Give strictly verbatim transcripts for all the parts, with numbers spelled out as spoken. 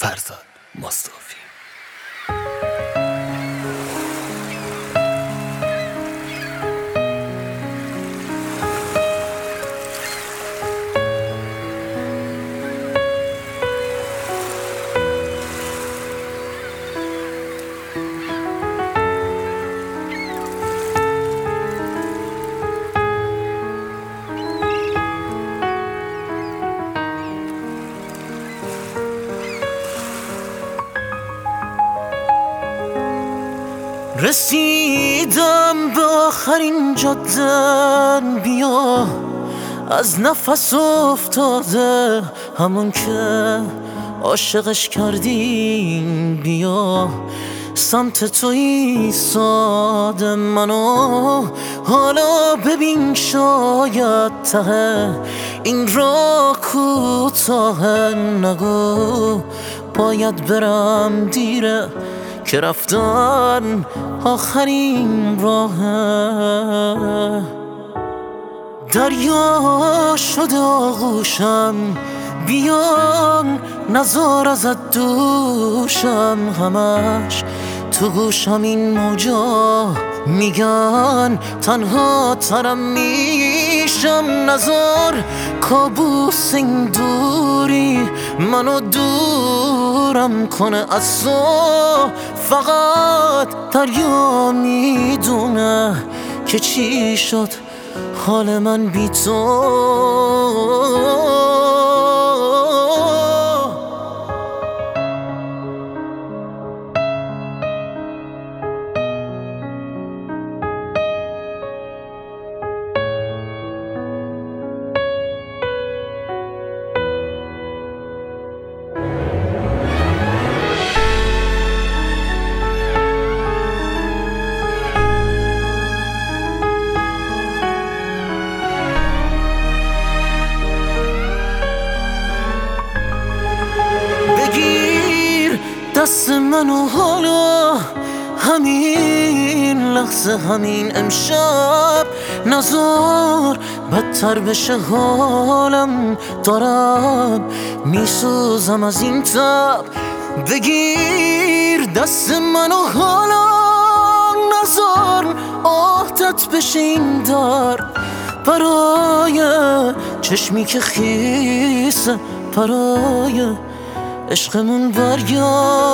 فرزاد مصطفی. رسیدم به آخرین جاده، بیا از نفس افتاده همون که عاشقش کردیم، بیا سمت تو ایستاده منو حالا ببین، شاید ته این را کوتاه، نگو باید برم دیره که رفتن آخرین راهه. دریا شده آغوشم، بیان نزار ازت دوشم، همش تو گوشم این موجا میگن تنها ترم میشم، نزار کابوس این دوری منو دورم کنه از تو، فقط دریا میدونه که چی شد حال من بی تو. دست منو حالا همین لحظه، همین امشب، نزار بدتر بشه حالم، دارم میسوزم از این تب. بگیر دست منو حالا، نزار عادت بشه این درد، برای چشمی که خیسه، برای عشقمون برگرد،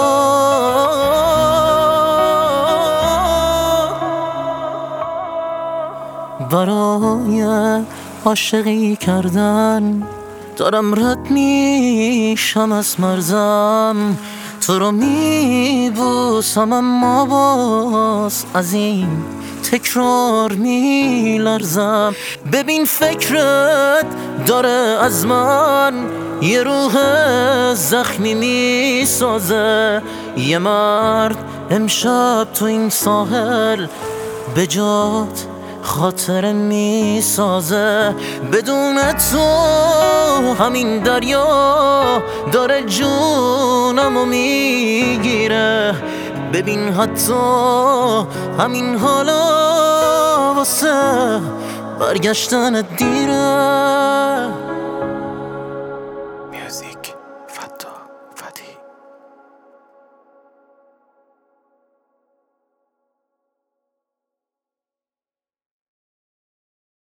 برای عاشقی کردن دارم رد میشم از مرزم، تو رو میبوسم اما باز از این تکرار میلرزم. ببین فکرت داره از من یه روح زخمی میسازه، یه مرد امشب تو این ساحل به جات خاطر میسازه، بدون تو همین دریا داره جونمو میگیره. ببین حتی همین حالا واسه برگشتن دیره.